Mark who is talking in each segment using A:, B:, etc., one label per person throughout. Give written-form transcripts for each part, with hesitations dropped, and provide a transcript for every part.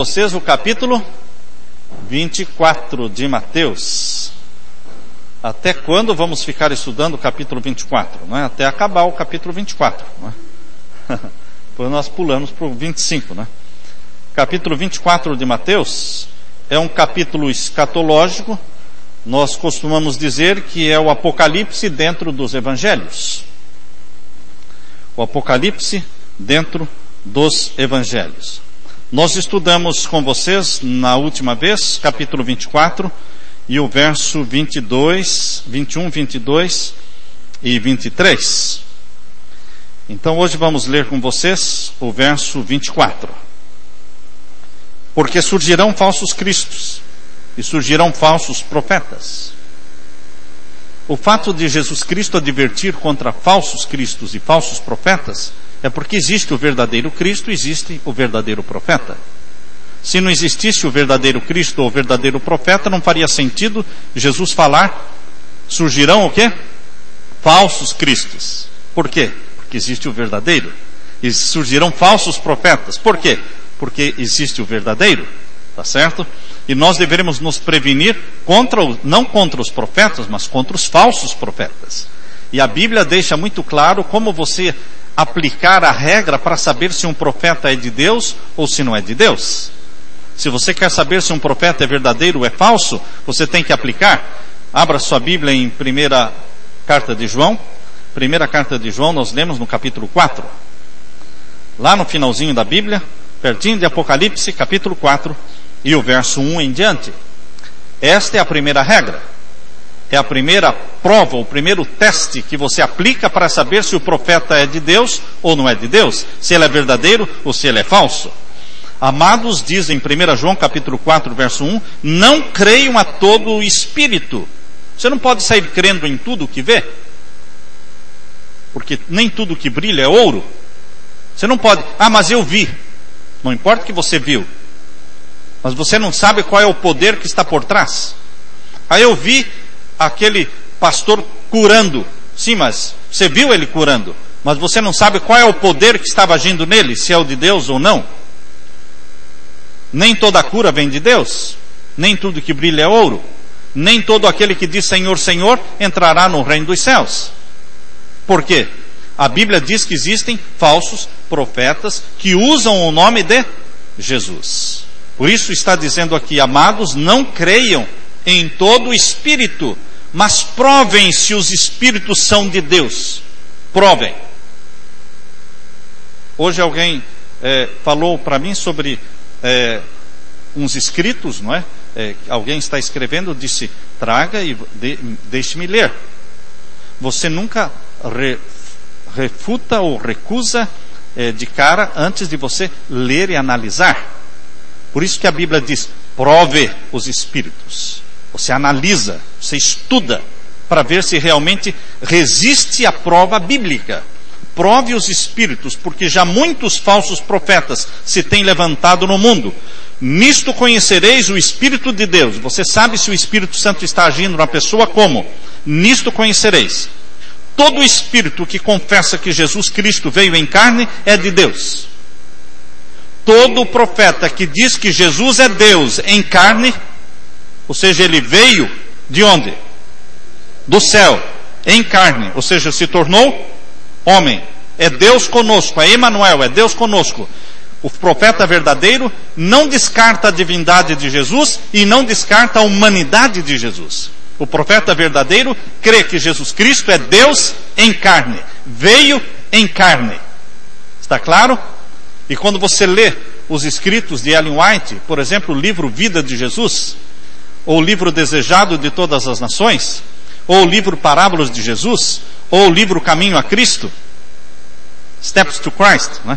A: Vocês o capítulo 24 de Mateus. Até quando vamos ficar estudando o capítulo 24? Não é? Até acabar o capítulo 24. Não é? Depois nós pulamos para o 25. Não é? Capítulo 24 de Mateus é um capítulo escatológico. Nós costumamos dizer que é o Apocalipse dentro dos Evangelhos. O Apocalipse dentro dos Evangelhos. Nós estudamos com vocês, na última vez, capítulo 24, e o verso 22, 21, 22 e 23. Então hoje vamos ler com vocês o verso 24. Porque surgirão falsos cristos, e surgirão falsos profetas. O fato de Jesus Cristo advertir contra falsos cristos e falsos profetas é porque existe o verdadeiro Cristo, existe o verdadeiro profeta. Se não existisse o verdadeiro Cristo ou o verdadeiro profeta, não faria sentido Jesus falar, surgirão o quê? Falsos cristos. Por quê? Porque existe o verdadeiro. E surgirão falsos profetas. Por quê? Porque existe o verdadeiro. Tá certo? E nós deveremos nos prevenir não contra os profetas, mas contra os falsos profetas. E a Bíblia deixa muito claro como você aplicar a regra para saber se um profeta é de Deus ou se não é de Deus. Se você quer saber se um profeta é verdadeiro ou é falso, você tem que aplicar. Abra sua Bíblia em primeira carta de João. Primeira carta de João, nós lemos no capítulo 4. Lá no finalzinho da Bíblia, pertinho de Apocalipse, capítulo 4, e o verso 1 em diante. Esta é a primeira regra. É a primeira prova, o primeiro teste que você aplica para saber se o profeta é de Deus ou não é de Deus, se ele é verdadeiro ou se ele é falso. Amados, diz em 1 João capítulo 4, verso 1, não creiam a todo o espírito. Você não pode sair crendo em tudo que vê, porque nem tudo que brilha é ouro. Você não pode, mas eu vi. Não importa o que você viu, mas você não sabe qual é o poder que está por trás. Aí eu vi aquele pastor curando. Sim, mas você viu ele curando, mas você não sabe qual é o poder que estava agindo nele, se é o de Deus ou não. Nem toda cura vem de Deus, nem tudo que brilha é ouro, nem todo aquele que diz Senhor, Senhor entrará no reino dos céus. Por quê? A Bíblia diz que existem falsos profetas que usam o nome de Jesus. Por isso está dizendo aqui, amados, não creiam em todo o espírito, mas provem se os espíritos são de Deus. Provem. Hoje alguém falou para mim sobre uns escritos, não é? Alguém está escrevendo, disse, traga e deixe-me ler. Você nunca refuta ou recusa de cara antes de você ler e analisar. Por isso que a Bíblia diz, prove os espíritos. Você analisa, você estuda, para ver se realmente resiste à prova bíblica. Prove os espíritos, porque já muitos falsos profetas se têm levantado no mundo. Nisto conhecereis o Espírito de Deus. Você sabe se o Espírito Santo está agindo na pessoa como? Nisto conhecereis. Todo espírito que confessa que Jesus Cristo veio em carne é de Deus. Todo profeta que diz que Jesus é Deus em carne, ou seja, ele veio de onde? Do céu, em carne, ou seja, se tornou homem. É Deus conosco, é Emanuel, é Deus conosco. O profeta verdadeiro não descarta a divindade de Jesus e não descarta a humanidade de Jesus. O profeta verdadeiro crê que Jesus Cristo é Deus em carne, veio em carne. Está claro? E quando você lê os escritos de Ellen White, por exemplo, o livro Vida de Jesus, ou o livro Desejado de Todas as Nações, ou o livro Parábolas de Jesus, ou o livro Caminho a Cristo, Steps to Christ, né?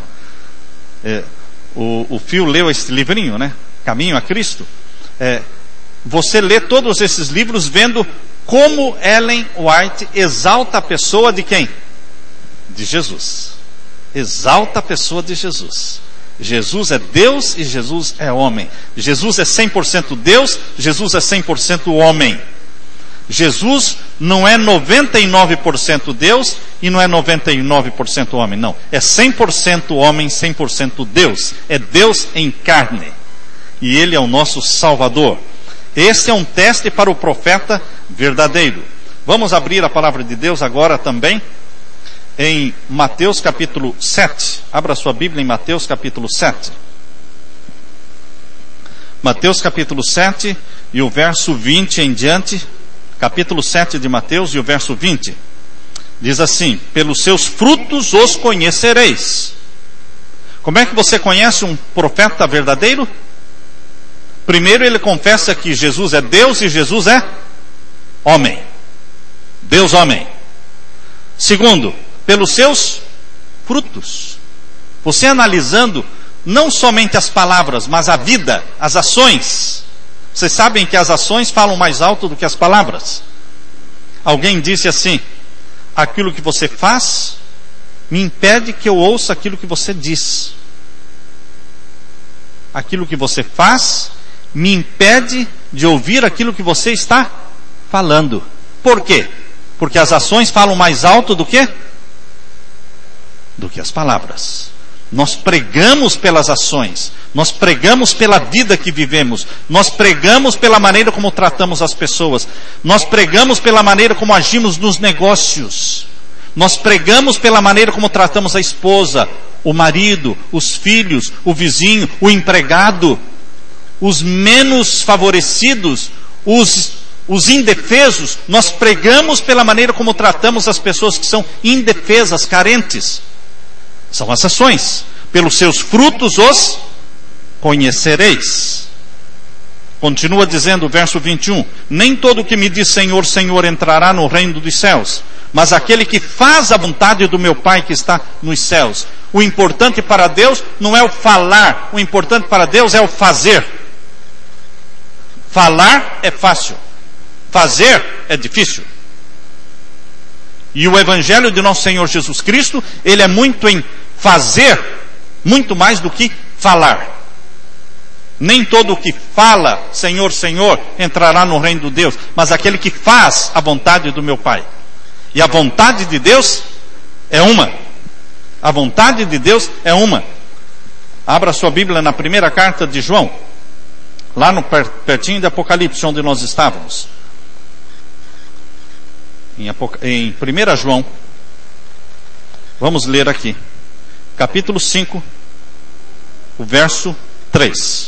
A: O Phil leu esse livrinho, né? Caminho a Cristo. Você lê todos esses livros vendo como Ellen White exalta a pessoa de quem? De Jesus. Exalta a pessoa de Jesus. Jesus é Deus e Jesus é homem. Jesus é 100% Deus, Jesus é 100% homem. Jesus não é 99% Deus e não é 99% homem, não. É 100% homem, 100% Deus. É Deus em carne. e Ele é o nosso Salvador. Este é um teste para o profeta verdadeiro. Vamos abrir a palavra de Deus agora também em Mateus capítulo 7. Abra sua Bíblia em Mateus capítulo 7. Mateus capítulo 7 e o verso 20 em diante. Capítulo 7 de Mateus e o verso 20. Diz assim: pelos seus frutos os conhecereis. Como é que você conhece um profeta verdadeiro? Primeiro, ele confessa que Jesus é Deus e Jesus é homem. Deus homem. Segundo, pelos seus frutos. Você analisando não somente as palavras, mas a vida, as ações. Vocês sabem que as ações falam mais alto do que as palavras. Alguém disse assim: aquilo que você faz me impede que eu ouça aquilo que você diz. Aquilo que você faz me impede de ouvir aquilo que você está falando. Por quê? Porque as ações falam mais alto do que as palavras. Nós pregamos pelas ações, nós pregamos pela vida que vivemos, nós pregamos pela maneira como tratamos as pessoas, nós pregamos pela maneira como agimos nos negócios, nós pregamos pela maneira como tratamos a esposa, o marido, os filhos, o vizinho, o empregado, os menos favorecidos, os indefesos. Nós pregamos pela maneira como tratamos as pessoas que são indefesas, carentes. São as ações. Pelos seus frutos os conhecereis. Continua dizendo o verso 21. Nem todo que me diz Senhor, Senhor entrará no reino dos céus, mas aquele que faz a vontade do meu Pai que está nos céus. O importante para Deus não é o falar, o importante para Deus é o fazer. Falar é fácil, fazer é difícil. E o Evangelho de nosso Senhor Jesus Cristo, ele é muito em fazer, muito mais do que falar. Nem todo o que fala, Senhor, Senhor, entrará no reino de Deus, mas aquele que faz a vontade do meu Pai. E a vontade de Deus é uma. A vontade de Deus é uma. Abra sua Bíblia na primeira carta de João, lá no pertinho de Apocalipse, onde nós estávamos. Em 1 João, vamos ler aqui, capítulo 5, o verso 3.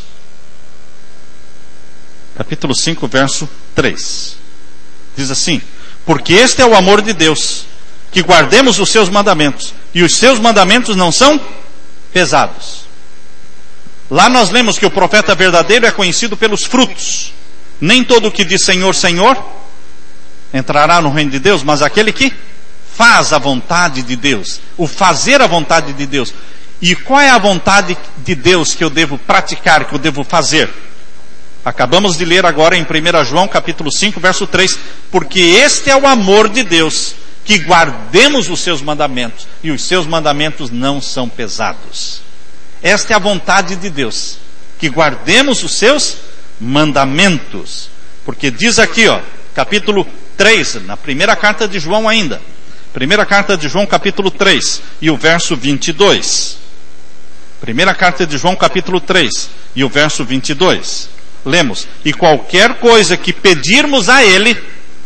A: Capítulo 5, verso 3. Diz assim: porque este é o amor de Deus, que guardemos os seus mandamentos, e os seus mandamentos não são pesados. Lá nós lemos que o profeta verdadeiro é conhecido pelos frutos. Nem todo o que diz Senhor, Senhor entrará no reino de Deus, mas aquele que faz a vontade de Deus. O fazer a vontade de Deus. E qual é a vontade de Deus que eu devo praticar, que eu devo fazer? Acabamos de ler agora em 1 João capítulo 5, verso 3. Porque este é o amor de Deus, que guardemos os seus mandamentos, e os seus mandamentos não são pesados. Esta é a vontade de Deus, que guardemos os seus mandamentos. Porque diz aqui, capítulo 3, na primeira carta de João ainda. Primeira carta de João, capítulo 3, e o verso 22. Primeira carta de João, capítulo 3, e o verso 22. Lemos: e qualquer coisa que pedirmos a Ele,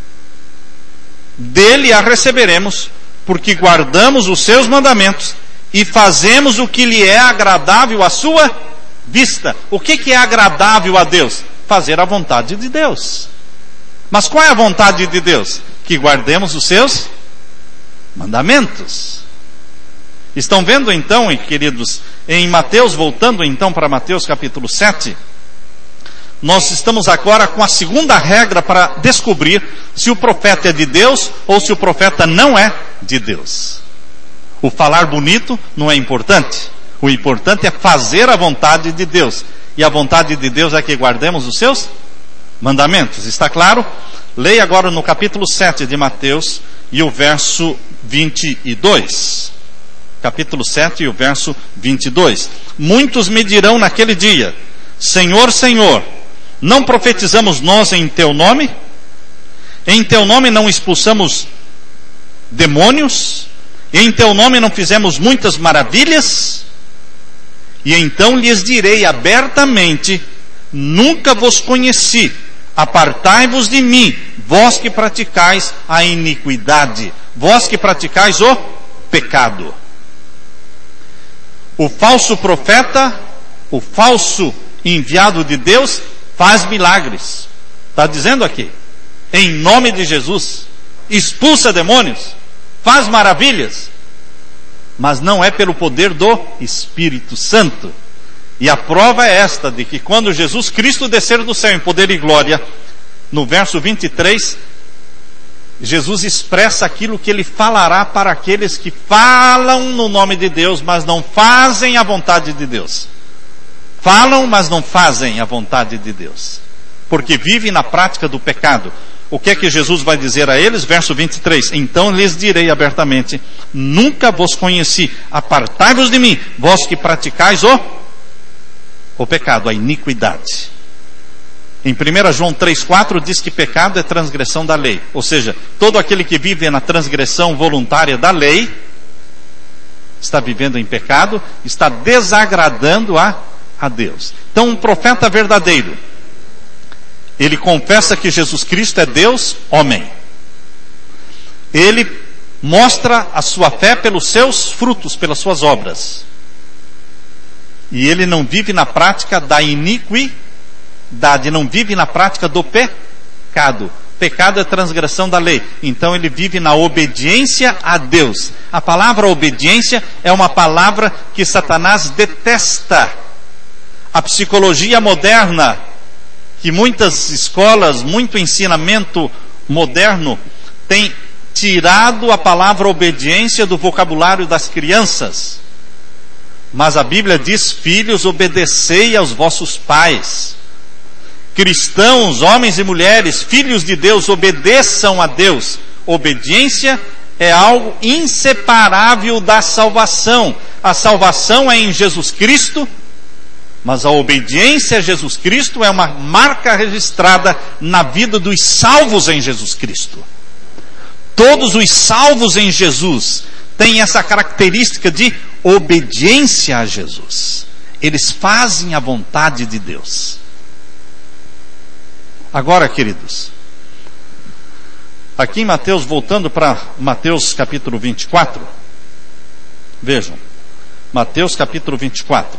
A: dele a receberemos, porque guardamos os seus mandamentos e fazemos o que lhe é agradável à sua vista. O que é agradável a Deus? Fazer a vontade de Deus. Mas qual é a vontade de Deus? Que guardemos os seus mandamentos. Estão vendo então, queridos, em Mateus, voltando então para Mateus capítulo 7, nós estamos agora com a segunda regra para descobrir se o profeta é de Deus ou se o profeta não é de Deus. O falar bonito não é importante. O importante é fazer a vontade de Deus. E a vontade de Deus é que guardemos os seus mandamentos. Está claro? Leia agora no capítulo 7 de Mateus e o verso 22. Capítulo 7 e o verso 22. Muitos me dirão naquele dia: Senhor, Senhor, não profetizamos nós em teu nome? Em teu nome não expulsamos demônios? Em teu nome não fizemos muitas maravilhas? E então lhes direi abertamente: nunca vos conheci, apartai-vos de mim, vós que praticais a iniquidade, vós que praticais o pecado. O falso profeta, o falso enviado de Deus, faz milagres. Está dizendo aqui, em nome de Jesus, expulsa demônios, faz maravilhas, mas não é pelo poder do Espírito Santo. E a prova é esta, de que quando Jesus Cristo descer do céu em poder e glória, no verso 23, Jesus expressa aquilo que ele falará para aqueles que falam no nome de Deus, mas não fazem a vontade de Deus. Falam, mas não fazem a vontade de Deus, porque vivem na prática do pecado. O que é que Jesus vai dizer a eles? Verso 23, então lhes direi abertamente, nunca vos conheci, apartai-vos de mim, vós que praticais o pecado, a iniquidade. Em 1 João 3,4 diz que pecado é transgressão da lei. Ou seja, todo aquele que vive na transgressão voluntária da lei, está vivendo em pecado, está desagradando a Deus. Então um profeta verdadeiro, ele confessa que Jesus Cristo é Deus, homem. Ele mostra a sua fé pelos seus frutos, pelas suas obras. E ele não vive na prática da iniquidade, não vive na prática do pecado. Pecado é transgressão da lei. Então ele vive na obediência a Deus. A palavra obediência é uma palavra que Satanás detesta. A psicologia moderna, que muitas escolas, muito ensinamento moderno, tem tirado a palavra obediência do vocabulário das crianças. Mas a Bíblia diz, filhos, obedecei aos vossos pais. Cristãos, homens e mulheres, filhos de Deus, obedeçam a Deus. Obediência é algo inseparável da salvação. A salvação é em Jesus Cristo, mas a obediência a Jesus Cristo é uma marca registrada na vida dos salvos em Jesus Cristo. Todos os salvos em Jesus têm essa característica de obediência a Jesus. Eles fazem a vontade de Deus. Agora, queridos, aqui em Mateus, voltando para Mateus capítulo 24, vejam, Mateus capítulo 24,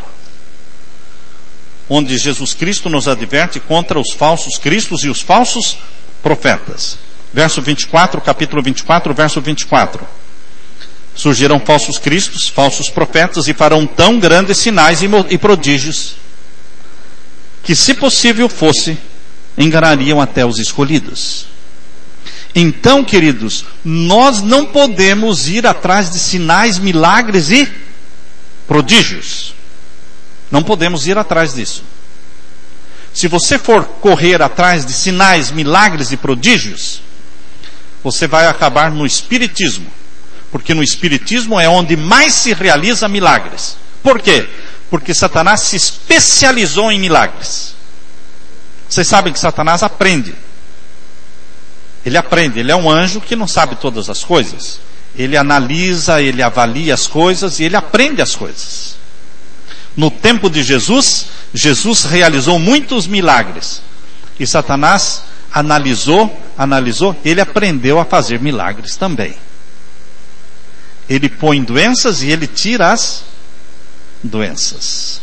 A: onde Jesus Cristo nos adverte contra os falsos cristos e os falsos profetas. Verso 24, capítulo 24, verso 24. Surgirão falsos cristos, falsos profetas, e farão tão grandes sinais e prodígios, que, se possível fosse, enganariam até os escolhidos. Então, queridos, nós não podemos ir atrás de sinais, milagres e prodígios. Não podemos ir atrás disso. Se você for correr atrás de sinais, milagres e prodígios, você vai acabar no espiritismo. Porque no espiritismo é onde mais se realiza milagres. Por quê? Porque Satanás se especializou em milagres. Vocês sabem que Satanás aprende. Ele aprende, ele é um anjo que não sabe todas as coisas. Ele analisa, ele avalia as coisas e ele aprende as coisas. No tempo de Jesus, Jesus realizou muitos milagres. E Satanás analisou, ele aprendeu a fazer milagres também. Ele põe doenças e ele tira as doenças.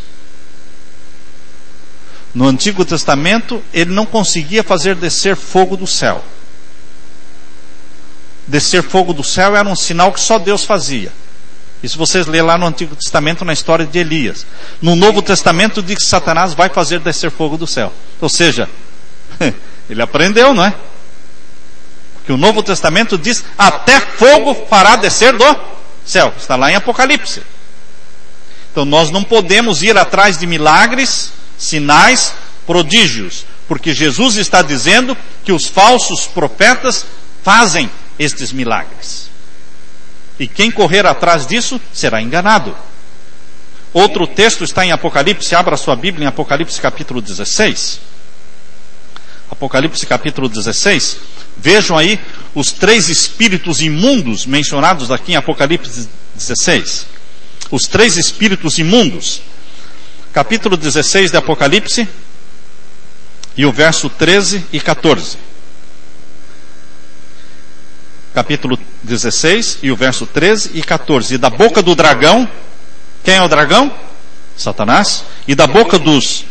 A: No Antigo Testamento, ele não conseguia fazer descer fogo do céu. Descer fogo do céu era um sinal que só Deus fazia. Isso vocês lêem lá no Antigo Testamento, na história de Elias. No Novo Testamento diz que Satanás vai fazer descer fogo do céu. Ou seja, ele aprendeu, não é? Porque o Novo Testamento diz, até fogo fará descer do céu. Está lá em Apocalipse. Então nós não podemos ir atrás de milagres, sinais, prodígios. Porque Jesus está dizendo que os falsos profetas fazem estes milagres. E quem correr atrás disso será enganado. Outro texto está em Apocalipse, abra sua Bíblia em Apocalipse capítulo 16. Apocalipse capítulo 16. Vejam aí os 3 espíritos imundos mencionados aqui em Apocalipse 16. Os 3 espíritos imundos. Capítulo 16 de Apocalipse, e o verso 13 e 14. Capítulo 16 e o verso 13 e 14. E da boca do dragão, quem é o dragão? Satanás. E da boca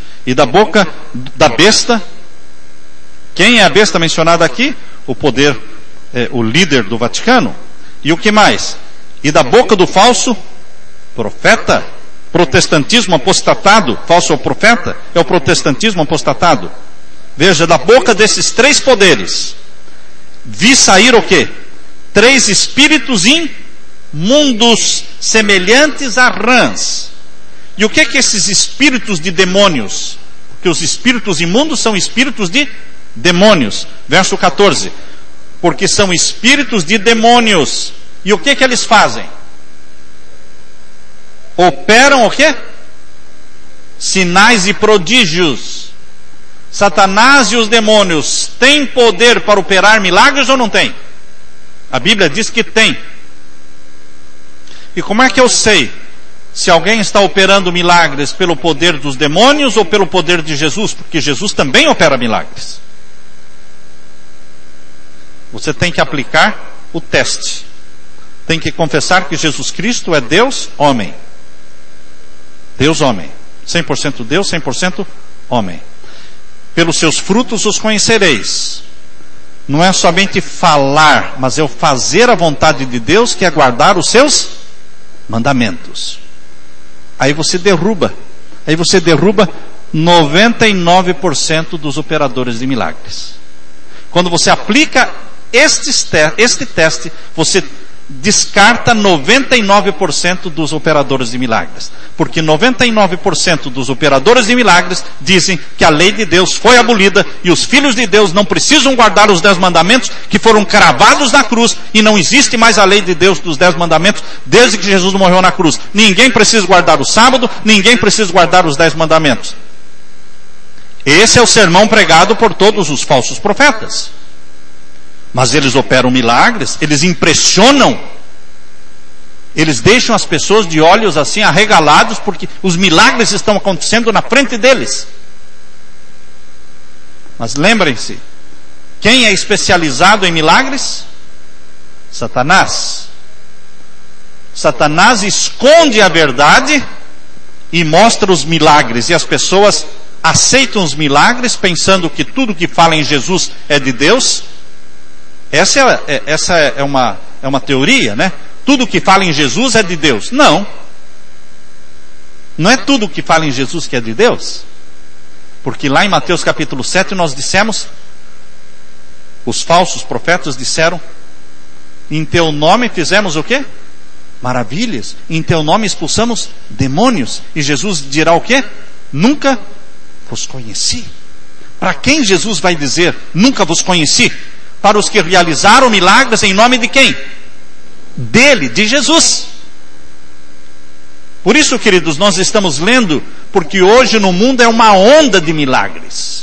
A: da besta, quem é a besta mencionada aqui? O poder, o líder do Vaticano. E o que mais? E da boca do falso profeta, protestantismo apostatado, falso profeta, é o protestantismo apostatado. Veja, da boca desses três poderes, vi sair o quê? 3 espíritos imundos, semelhantes a rãs. E o que esses espíritos de demônios? Porque os espíritos imundos são espíritos de demônios. Verso 14. Porque são espíritos de demônios. E o que eles fazem? Operam o quê? Sinais e prodígios. Satanás e os demônios têm poder para operar milagres ou não têm? A Bíblia diz que tem. E como é que eu sei se alguém está operando milagres pelo poder dos demônios ou pelo poder de Jesus? Porque Jesus também opera milagres. Você tem que aplicar o teste. Tem que confessar que Jesus Cristo é Deus, homem. Deus, homem. 100% Deus, 100% homem. Pelos seus frutos os conhecereis. Não é somente falar, mas é o fazer a vontade de Deus, que é guardar os seus mandamentos. Aí você derruba 99% dos operadores de milagres. Quando você aplica este teste, você descarta 99% dos operadores de milagres. Porque 99% dos operadores de milagres dizem que a lei de Deus foi abolida e os filhos de Deus não precisam guardar os 10 mandamentos que foram cravados na cruz, e não existe mais a lei de Deus dos 10 mandamentos desde que Jesus morreu na cruz. Ninguém precisa guardar o sábado, ninguém precisa guardar os 10 mandamentos. Esse é o sermão pregado por todos os falsos profetas. Mas eles operam milagres, eles impressionam, eles deixam as pessoas de olhos assim arregalados, porque os milagres estão acontecendo na frente deles. Mas lembrem-se, quem é especializado em milagres? Satanás. Satanás esconde a verdade e mostra os milagres, e as pessoas aceitam os milagres pensando que tudo que fala em Jesus é de Deus. Essa é uma teoria, né? Tudo que fala em Jesus é de Deus. Não. Não é tudo que fala em Jesus que é de Deus. Porque lá em Mateus capítulo 7 nós dissemos, os falsos profetas disseram, em teu nome fizemos o quê? Maravilhas. Em teu nome expulsamos demônios. E Jesus dirá o quê? Nunca vos conheci. Para quem Jesus vai dizer, nunca vos conheci? Para os que realizaram milagres em nome de quem? Dele, de Jesus. Por isso, queridos, nós estamos lendo, porque hoje no mundo é uma onda de milagres.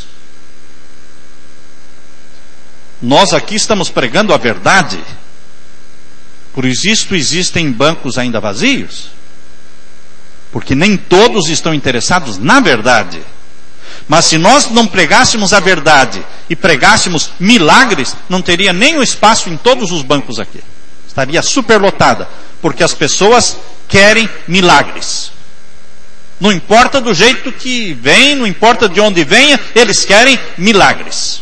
A: Nós aqui estamos pregando a verdade. Por isso existem bancos ainda vazios. Porque nem todos estão interessados na verdade. Mas se nós não pregássemos a verdade e pregássemos milagres, não teria nem um espaço em todos os bancos aqui. Estaria superlotada, porque as pessoas querem milagres. Não importa do jeito que vem, não importa de onde venha, eles querem milagres.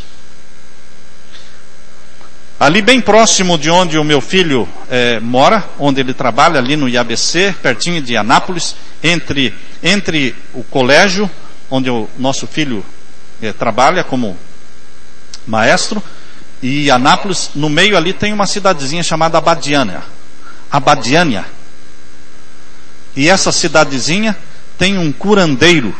A: Ali bem próximo de onde o meu filho mora, onde ele trabalha, ali no IABC, pertinho de Anápolis, entre o colégio onde o nosso filho trabalha como maestro, e Anápolis, no meio ali tem uma cidadezinha chamada Abadiânia. E essa cidadezinha tem um curandeiro.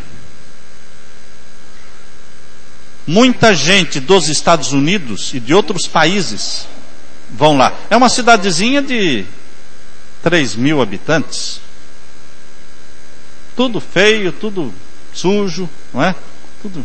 A: Muita gente dos Estados Unidos e de outros países vão lá. É uma cidadezinha de 3.000 habitantes. Tudo feio, tudo sujo, não é? Tudo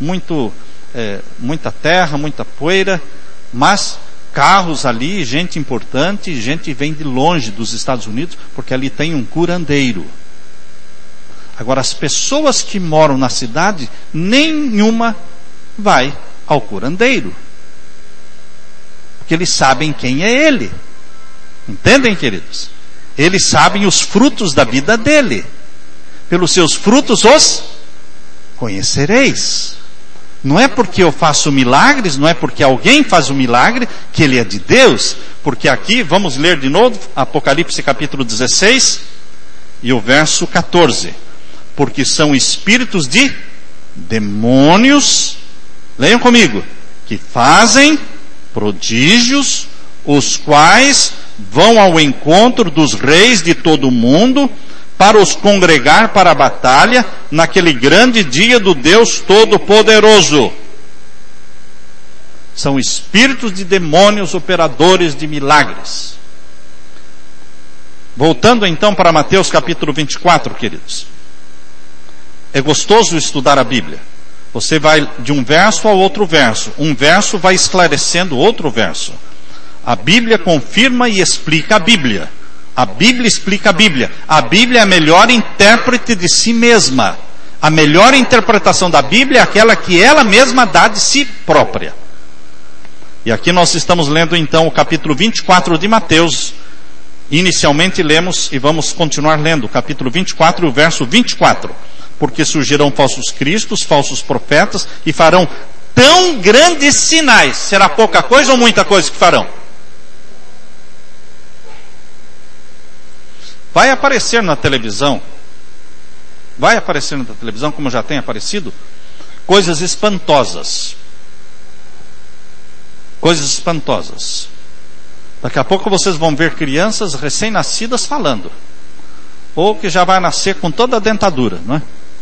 A: muita terra, muita poeira, mas carros ali, gente importante, gente vem de longe dos Estados Unidos, porque ali tem um curandeiro. Agora, as pessoas que moram na cidade, nenhuma vai ao curandeiro. Porque eles sabem quem é ele. Entendem, queridos? Eles sabem os frutos da vida dele. Pelos seus frutos os conhecereis. Não é porque eu faço milagres, não é porque alguém faz um milagre, que ele é de Deus. Porque aqui, vamos ler de novo, Apocalipse capítulo 16, e o verso 14. Porque são espíritos de demônios, leiam comigo, que fazem prodígios, os quais vão ao encontro dos reis de todo o mundo, para os congregar para a batalha, naquele grande dia do Deus Todo-Poderoso. São espíritos de demônios, operadores de milagres. Voltando então para Mateus capítulo 24, queridos. É gostoso estudar a Bíblia. Você vai de um verso ao outro verso. Um verso vai esclarecendo outro verso. A Bíblia confirma e explica a Bíblia. A Bíblia explica a Bíblia. A Bíblia é a melhor intérprete de si mesma. A melhor interpretação da Bíblia é aquela que ela mesma dá de si própria. E aqui nós estamos lendo então o capítulo 24 de Mateus. Inicialmente lemos e vamos continuar lendo o capítulo 24 e o verso 24. Porque surgirão falsos cristos, falsos profetas, e farão tão grandes sinais. Será pouca coisa ou muita coisa que farão? Vai aparecer na televisão, como já tem aparecido, coisas espantosas. Coisas espantosas. Daqui a pouco vocês vão ver crianças recém-nascidas falando. Ou que já vai nascer com toda a dentadura, não é?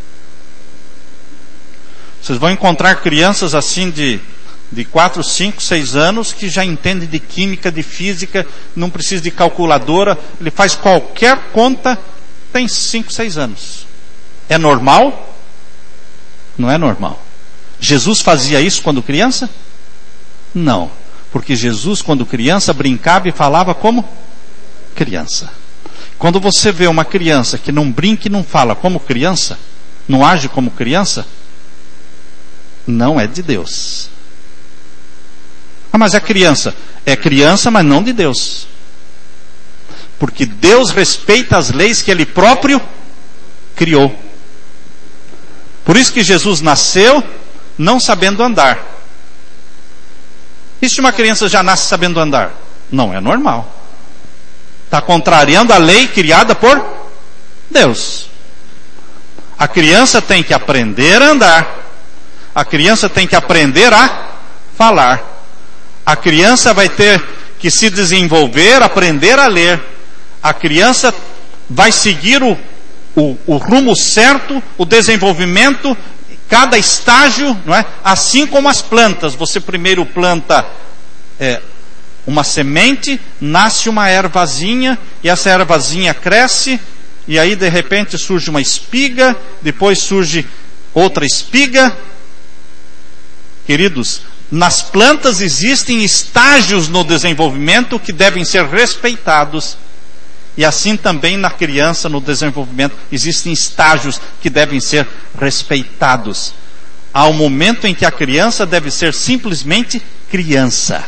A: Vocês vão encontrar crianças assim de 4, 5, 6 anos que já entende de química, de física, não precisa de calculadora, ele faz qualquer conta, tem 5, 6 anos. É normal? Não é normal. Jesus fazia isso quando criança? Não, porque Jesus quando criança brincava e falava como criança. Quando você vê uma criança que não brinca e não fala como criança, não age como criança, não é de Deus. Ah, mas é criança, mas não de Deus. Porque Deus respeita as leis que Ele próprio criou. Por isso que Jesus nasceu não sabendo andar. E se uma criança já nasce sabendo andar? Não é normal. Está contrariando a lei criada por Deus. A criança tem que aprender a andar. A criança tem que aprender a falar. A criança vai ter que se desenvolver, aprender a ler. A criança vai seguir o rumo certo, o desenvolvimento, cada estágio, não é? Assim como as plantas. Você primeiro planta uma semente, nasce uma ervazinha, e essa ervazinha cresce, e aí de repente surge uma espiga, depois surge outra espiga. Queridos, nas plantas existem estágios no desenvolvimento que devem ser respeitados. E assim também na criança, no desenvolvimento, existem estágios que devem ser respeitados. Há um momento em que a criança deve ser simplesmente criança.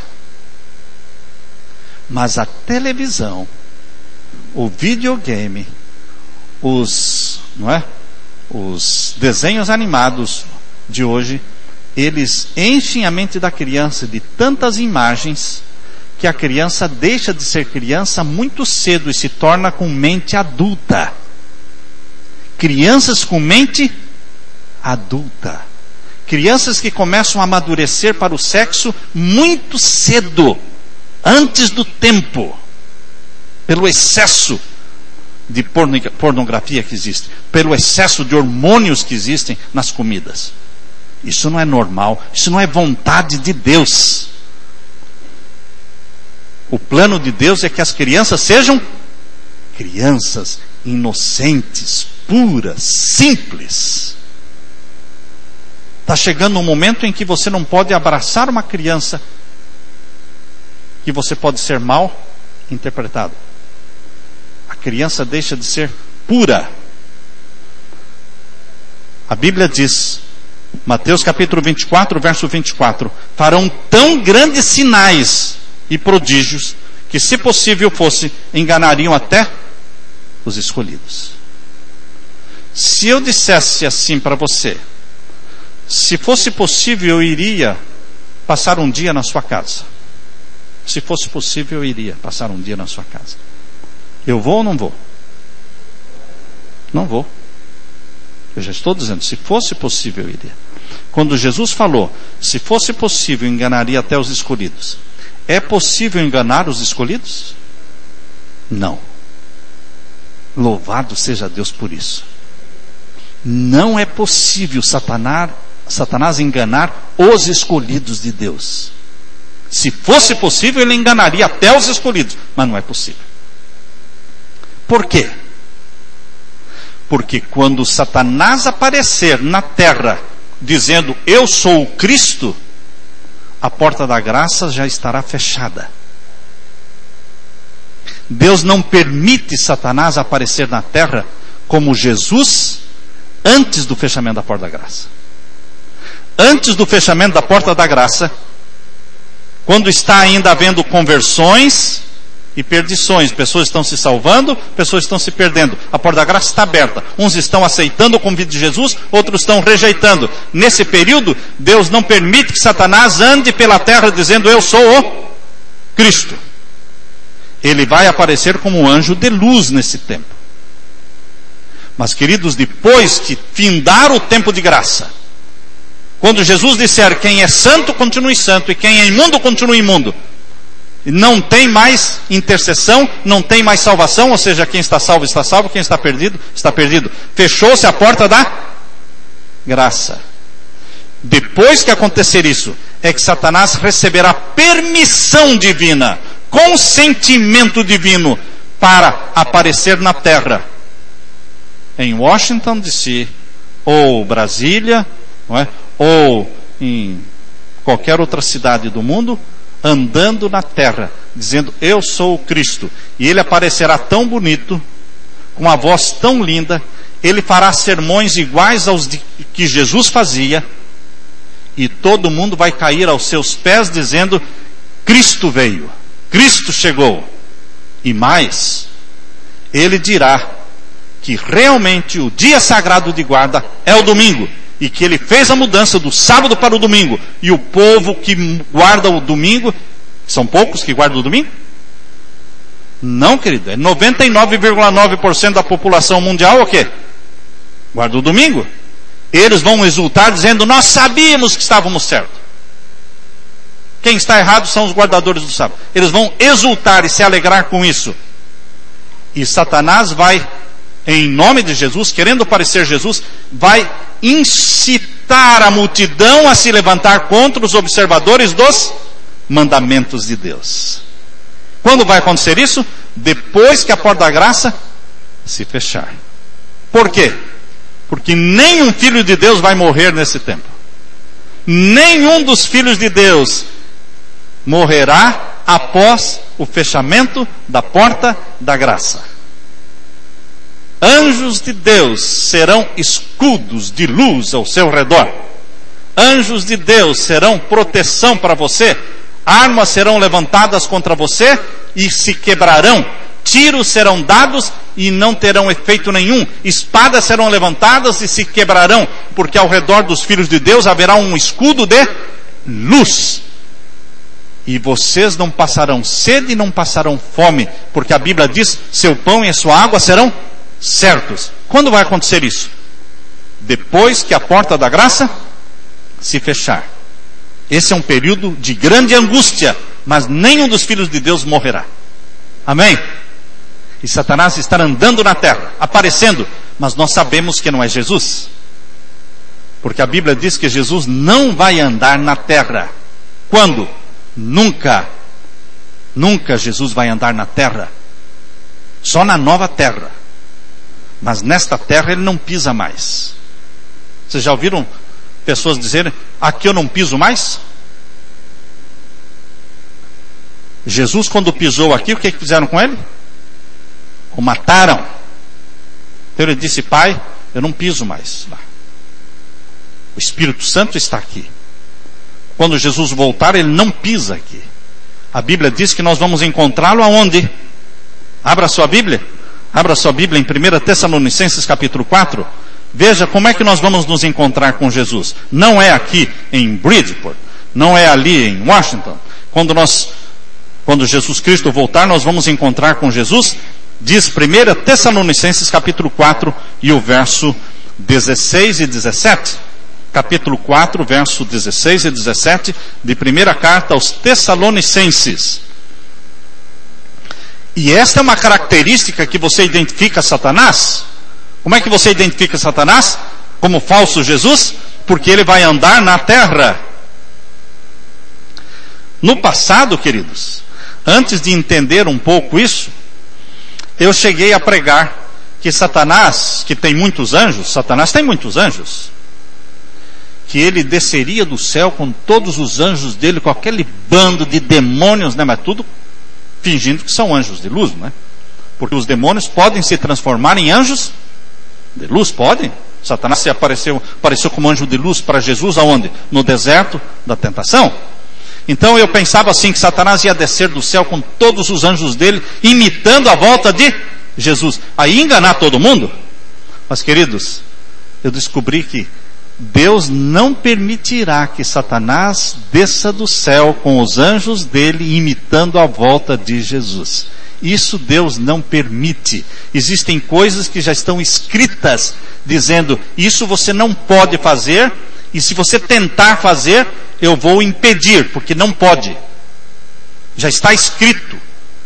A: Mas a televisão, o videogame, os desenhos animados de hoje, eles enchem a mente da criança de tantas imagens que a criança deixa de ser criança muito cedo e se torna com mente adulta. Crianças com mente adulta. Crianças que começam a amadurecer para o sexo muito cedo, antes do tempo, pelo excesso de pornografia que existe, pelo excesso de hormônios que existem nas comidas. Isso não é normal, isso não é vontade de Deus. O plano de Deus é que as crianças sejam crianças inocentes, puras, simples. Está chegando um momento em que você não pode abraçar uma criança, que você pode ser mal interpretado. A criança deixa de ser pura. A Bíblia diz Mateus capítulo 24, verso 24. Farão tão grandes sinais e prodígios que, se possível fosse, enganariam até os escolhidos. Se eu dissesse assim para você, se fosse possível, eu iria passar um dia na sua casa. Se fosse possível, eu iria passar um dia na sua casa. Eu vou ou não vou? Não vou. Eu já estou dizendo, se fosse possível, eu iria. Quando Jesus falou, se fosse possível, enganaria até os escolhidos. É possível enganar os escolhidos? Não. Louvado seja Deus por isso. Não é possível Satanás enganar os escolhidos de Deus. Se fosse possível, ele enganaria até os escolhidos, mas não é possível. Por quê? Porque quando Satanás aparecer na terra dizendo, eu sou o Cristo, a porta da graça já estará fechada. Deus não permite Satanás aparecer na terra como Jesus antes do fechamento da porta da graça. Antes do fechamento da porta da graça, quando está ainda havendo conversões e perdições, pessoas estão se salvando, pessoas estão se perdendo, a porta da graça está aberta, uns estão aceitando o convite de Jesus, outros estão rejeitando. Nesse período, Deus não permite que Satanás ande pela terra dizendo, eu sou o Cristo. Ele vai aparecer como um anjo de luz nesse tempo. Mas, queridos, depois que findar o tempo de graça, quando Jesus disser, quem é santo, continue santo, e quem é imundo, continue imundo, não tem mais intercessão, não tem mais salvação, ou seja, quem está salvo, quem está perdido, está perdido. Fechou-se a porta da graça. Depois que acontecer isso, é que Satanás receberá permissão divina, consentimento divino, para aparecer na terra. Em Washington DC, ou Brasília, não é? Ou em qualquer outra cidade do mundo, andando na terra, dizendo, eu sou o Cristo. E ele aparecerá tão bonito, com uma voz tão linda, ele fará sermões iguais aos que Jesus fazia, e todo mundo vai cair aos seus pés dizendo, Cristo veio, Cristo chegou. E mais, ele dirá que realmente o dia sagrado de guarda é o domingo, e que ele fez a mudança do sábado para o domingo, e o povo que guarda o domingo, são poucos que guardam o domingo? Não, querido, é 99,9% da população mundial o quê? Guarda o domingo. Eles vão exultar dizendo, nós sabíamos que estávamos certos. Quem está errado são os guardadores do sábado. Eles vão exultar e se alegrar com isso. E Satanás vai, em nome de Jesus, querendo parecer Jesus, vai incitar a multidão a se levantar contra os observadores dos mandamentos de Deus. Quando vai acontecer isso? Depois que a porta da graça se fechar. Por quê? Porque nenhum filho de Deus vai morrer nesse tempo. Nenhum dos filhos de Deus morrerá após o fechamento da porta da graça. Anjos de Deus serão escudos de luz ao seu redor. Anjos de Deus serão proteção para você. Armas serão levantadas contra você e se quebrarão. Tiros serão dados e não terão efeito nenhum. Espadas serão levantadas e se quebrarão, porque ao redor dos filhos de Deus haverá um escudo de luz. E vocês não passarão sede e não passarão fome, porque a Bíblia diz, seu pão e a sua água serão certos. Quando vai acontecer isso? Depois que a porta da graça se fechar. Esse é um período de grande angústia, mas nenhum dos filhos de Deus morrerá. Amém? E Satanás está andando na terra, aparecendo, mas nós sabemos que não é Jesus. Porque a Bíblia diz que Jesus não vai andar na terra. Quando? Nunca. Nunca Jesus vai andar na terra. Só na nova terra. Mas nesta terra ele não pisa mais. Vocês já ouviram pessoas dizerem, aqui eu não piso mais? Jesus, quando pisou aqui, o que fizeram com ele? O mataram. Então ele disse, Pai, eu não piso mais lá. O Espírito Santo está aqui. Quando Jesus voltar, ele não pisa aqui. A Bíblia diz que nós vamos encontrá-lo aonde? Abra sua Bíblia. Abra sua Bíblia em 1 Tessalonicenses capítulo 4. Veja como é que nós vamos nos encontrar com Jesus. Não é aqui em Bridgeport. Não é ali em Washington. Quando Jesus Cristo voltar, nós vamos encontrar com Jesus. Diz 1 Tessalonicenses capítulo 4 e o verso 16 e 17. Capítulo 4, verso 16 e 17 de primeira carta aos Tessalonicenses. E esta é uma característica que você identifica Satanás. Como é que você identifica Satanás? Como falso Jesus? Porque ele vai andar na terra. No passado, queridos, antes de entender um pouco isso, eu cheguei a pregar que Satanás, que tem muitos anjos, Satanás tem muitos anjos, que ele desceria do céu com todos os anjos dele, com aquele bando de demônios, né? Mas tudo fingindo que são anjos de luz, né? Porque os demônios podem se transformar em anjos de luz, podem. Satanás apareceu como anjo de luz para Jesus aonde? No deserto da tentação. Então eu pensava assim, que Satanás ia descer do céu com todos os anjos dele, imitando a volta de Jesus. Aí enganar todo mundo. Mas queridos, eu descobri que Deus não permitirá que Satanás desça do céu com os anjos dele, imitando a volta de Jesus. Isso Deus não permite. Existem coisas que já estão escritas, dizendo, isso você não pode fazer, e se você tentar fazer, eu vou impedir, porque não pode. Já está escrito.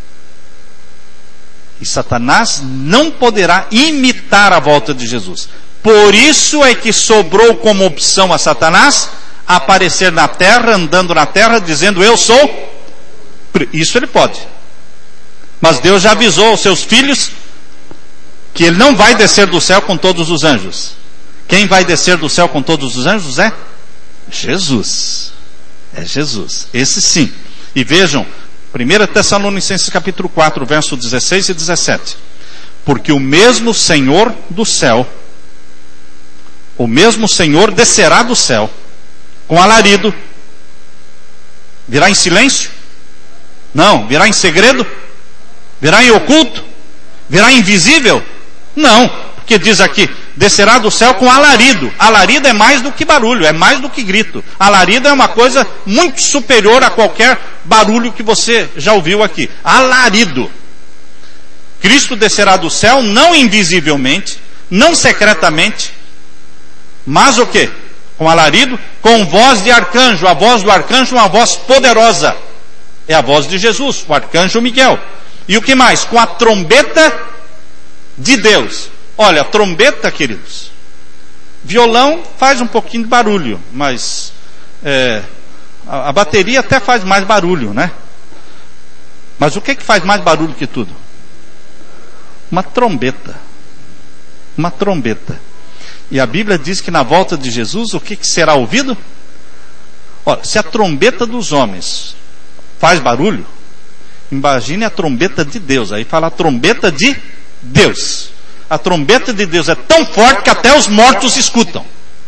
A: E Satanás não poderá imitar a volta de Jesus. Por isso é que sobrou como opção a Satanás aparecer na terra, andando na terra, dizendo, eu sou. Isso ele pode. Mas Deus já avisou aos seus filhos que ele não vai descer do céu com todos os anjos. Quem vai descer do céu com todos os anjos é Jesus. É Jesus. Esse sim. E vejam, 1 Tessalonicenses capítulo 4, verso 16 e 17. Porque o mesmo Senhor do céu, o mesmo Senhor descerá do céu com alarido. Virá em silêncio? Não. Virá em segredo? Virá em oculto? Virá invisível? Não. Porque diz aqui, descerá do céu com alarido. Alarido é mais do que barulho, é mais do que grito. Alarido é uma coisa muito superior a qualquer barulho que você já ouviu aqui. Alarido. Cristo descerá do céu não invisivelmente, não secretamente, mas o quê? Com alarido, com voz de arcanjo. A voz do arcanjo é uma voz poderosa. É a voz de Jesus, o arcanjo Miguel. E o que mais? Com a trombeta de Deus. Olha, trombeta, queridos, violão faz um pouquinho de barulho, mas a bateria até faz mais barulho, né? Mas o que faz mais barulho que tudo? Uma trombeta. Uma trombeta. E a Bíblia diz que na volta de Jesus, o que será ouvido? Olha, se a trombeta dos homens faz barulho, imagine a trombeta de Deus. Aí fala a trombeta de Deus. A trombeta de Deus é tão forte que até os mortos escutam.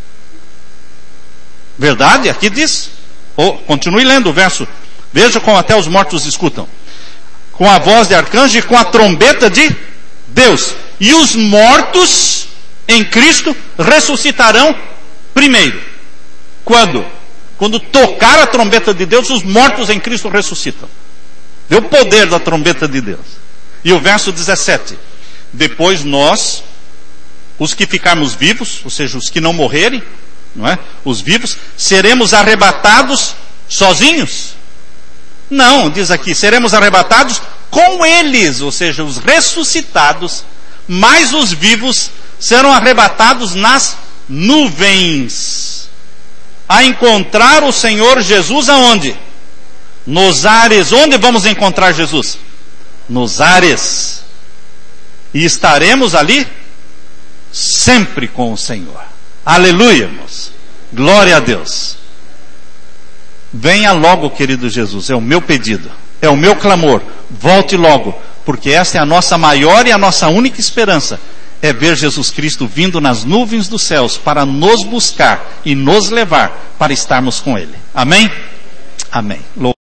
A: Verdade? Aqui diz. Continue lendo o verso. Veja como até os mortos escutam. Com a voz de arcanjo e com a trombeta de Deus. E os mortos em Cristo ressuscitarão primeiro. Quando? Quando tocar a trombeta de Deus, os mortos em Cristo ressuscitam. Vê o poder da trombeta de Deus. E o verso 17. Depois nós, os que ficarmos vivos, ou seja, os que não morrerem, não é? Os vivos, seremos arrebatados sozinhos? Não, diz aqui, seremos arrebatados com eles, ou seja, os ressuscitados, mas os vivos serão arrebatados nas nuvens, a encontrar o Senhor Jesus aonde? Nos ares. Onde vamos encontrar Jesus? Nos ares. E estaremos ali sempre com o Senhor. Aleluia, irmãos. Glória a Deus. Venha logo, querido Jesus. É o meu pedido. É o meu clamor. Volte logo. Porque esta é a nossa maior e a nossa única esperança. é ver Jesus Cristo vindo nas nuvens dos céus para nos buscar e nos levar para estarmos com Ele. Amém? Amém.